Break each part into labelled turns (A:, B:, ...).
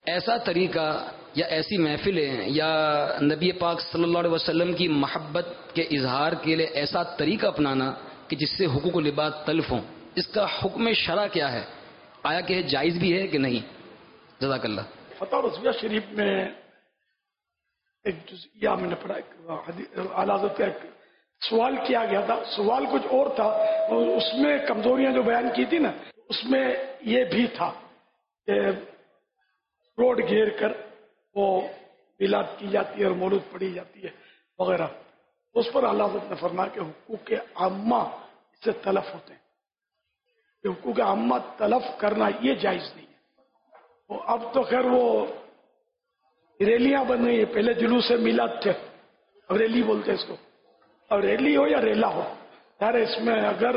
A: ایسا طریقہ یا ایسی محفلیں یا نبی پاک صلی اللہ علیہ وسلم کی محبت کے اظہار کے لیے ایسا طریقہ اپنانا کہ جس سے حقوق و لباس تلف ہوں، اس کا حکم شرع کیا ہے؟ آیا کہ جائز بھی ہے کہ نہیں؟ جزاک اللہ.
B: فتح رضویہ شریف میں ایک جزیہ میں نے پڑھا، اعلیٰ حضرت کا ایک سوال کیا گیا تھا. سوال کچھ اور تھا، اور اس میں کمزوریاں جو بیان کی تھی نا، اس میں یہ بھی تھا کہ روڈ گھیر کر وہ میلاد کی جاتی ہے اور مولود پڑھی جاتی ہے وغیرہ. اس پر اعلیٰ حضرت نے فرمایا کہ حقوق عامہ اس سے تلف ہوتے ہیں، کہ حقوق عامہ تلف کرنا یہ جائز نہیں ہے. اب تو خیر وہ ریلیاں بن گئی ہیں، پہلے جلوس میلاد تھے، اب ریلی بولتے ہیں اس کو. اب ریلی ہو یا ریلا ہو، یار اس میں اگر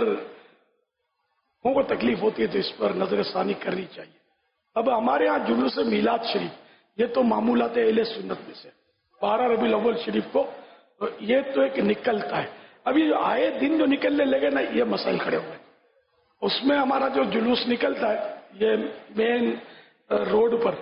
B: لوگوں کو تکلیف ہوتی ہے تو اس پر نظر ثانی کرنی چاہیے. اب ہمارے ہاں جلوس میلاد شریف یہ تو معمولات اہل سنت میں سے 12 ربیع الاول شریف کو یہ تو ایک نکلتا ہے. ابھی جو آئے دن جو نکلنے لگے نا، یہ مسائل کھڑے ہوئے. اس میں ہمارا جو جلوس نکلتا ہے یہ مین روڈ پر،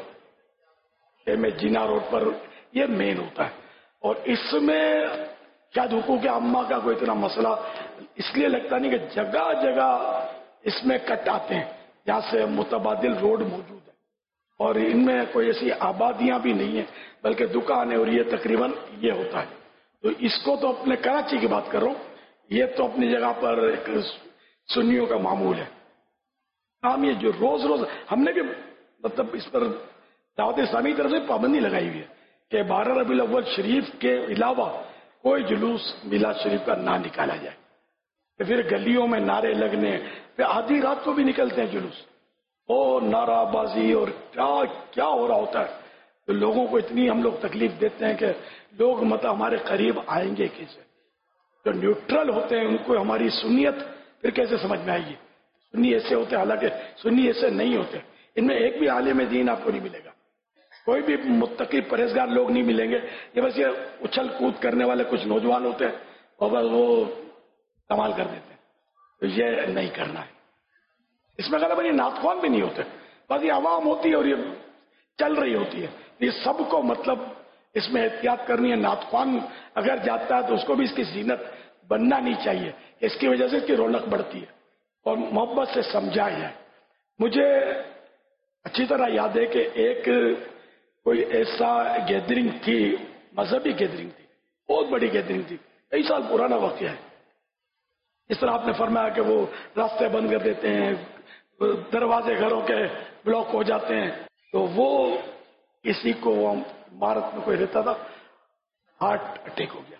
B: میں جینا روڈ پر یہ مین ہوتا ہے، اور اس میں شاید حقوق عامہ کا کوئی اتنا مسئلہ اس لیے لگتا نہیں کہ جگہ جگہ اس میں کٹ آتے ہیں جہاں سے متبادل روڈ موجود ہے، اور ان میں کوئی ایسی آبادیاں بھی نہیں ہیں بلکہ دکان ہے، اور یہ تقریباً یہ ہوتا ہے. تو اس کو تو اپنے کراچی کی بات کر رہا ہوں، یہ تو اپنی جگہ پر ایک سنیوں کا معمول ہے. ہم یہ جو روز روز ہم نے بھی مطلب اس پر دعوت اسلامی کی طرف سے پابندی لگائی ہوئی ہے کہ 12 ربیع الاول شریف کے علاوہ کوئی جلوس میلاد شریف کا نہ نکالا جائے. پھر گلیوں میں نعرے لگنے، پھر آدھی رات کو بھی نکلتے ہیں جلوس، اور نعرہ بازی اور کیا ہو رہا ہوتا ہے. تو لوگوں کو اتنی ہم لوگ تکلیف دیتے ہیں کہ لوگ مطلب ہمارے قریب آئیں گے کیسے؟ جو نیوٹرل ہوتے ہیں ان کو ہماری سنیت پھر کیسے سمجھ میں آئے گی؟ سنی ایسے ہوتے ہیں، حالانکہ سنی ایسے نہیں ہوتے. ان میں ایک بھی عالم دین آپ کو نہیں ملے گا، کوئی بھی متقی پرہیزگار لوگ نہیں ملیں گے. یہ بس یہ اچھل کود کرنے والے کچھ نوجوان ہوتے ہیں اور بس وہ کمال کر دیتے ہیں. تو یہ نہیں کرنا ہے. اس میں غالباً یہ نعت خوان بھی نہیں ہوتے، بس یہ عوام ہوتی ہے اور یہ چل رہی ہوتی ہے. یہ سب کو مطلب اس میں احتیاط کرنی ہے. نعت خوان اگر جاتا ہے تو اس کو بھی اس کی زینت بننا نہیں چاہیے، اس کی وجہ سے اس کی رونق بڑھتی ہے اور محبت سے سمجھا جائے. مجھے اچھی طرح یاد ہے کہ ایک کوئی ایسا گیدرنگ تھی، مذہبی گیدرنگ تھی، بہت بڑی گیدرنگ تھی، کئی سال پرانا واقعہ ہے. اس طرح آپ نے فرمایا کہ وہ راستے بند کر دیتے ہیں، دروازے گھروں کے بلاک ہو جاتے ہیں. تو وہ کسی کو عمارت میں کوئی رہتا تھا، ہارٹ اٹیک ہو گیا،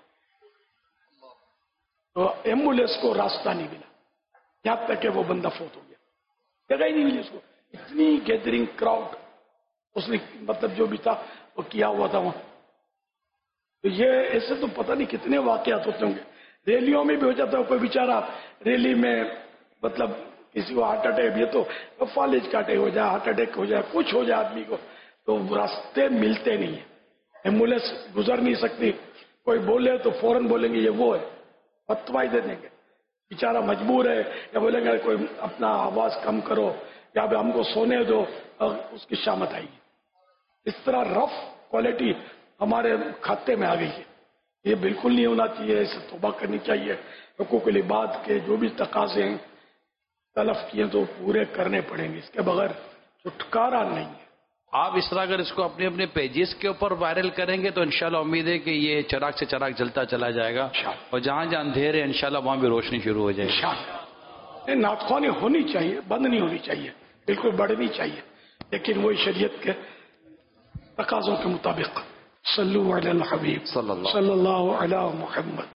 B: تو ایمبولینس کو راستہ نہیں ملا، یہاں تک کہ وہ بندہ فوت ہو گیا، جگہ ہی نہیں ملی اس کو. اتنی گیدرنگ کراؤڈ اس نے مطلب جو بھی تھا وہ کیا ہوا تھا وہاں. تو یہ ایسے تو پتہ نہیں کتنے واقعات ہوتے ہوں گے. ریلیوں میں بھی ہو جاتا ہے، کوئی بیچارہ ریلی میں مطلب کسی کو ہارٹ اٹیک، یہ تو فالج کا اٹیک ہو جائے، ہارٹ اٹیک ہو جائے، کچھ ہو جائے آدمی کو، تو راستے ملتے نہیں ہیں، ایمبولینس گزر نہیں سکتی. کوئی بولے تو فوراً بولیں گے یہ وہ ہے، فتویٰ دے دیں گے. بیچارہ مجبور ہے، یا بولیں گے کوئی اپنا آواز کم کرو، یا ہم کو سونے دو، اور اس کی شامت آئی. اس طرح رف کوالٹی ہمارے کھاتے میں آ گئی ہے. یہ بالکل نہیں ہونا چاہیے، اسے توبہ کرنی چاہیے. حقوق العباد کے جو بھی تقاضے ہیں تلف کیے تو پورے کرنے پڑیں گے، اس کے بغیر چھٹکارا نہیں ہے.
C: آپ اس طرح اگر اس کو اپنے اپنے پیجز کے اوپر وائرل کریں گے تو انشاءاللہ امید ہے کہ یہ چراغ سے چراغ جلتا چلا جائے گا، اور جہاں جہاں اندھیر ہے انشاءاللہ وہاں بھی روشنی شروع ہو جائے گی.
B: نعت خوانی ہونی چاہیے، بند نہیں ہونی چاہیے، بالکل بڑھنی چاہیے، لیکن وہی شریعت کے تقاضوں کے مطابق. صلو علی الحبیب صلی اللہ علی محمد.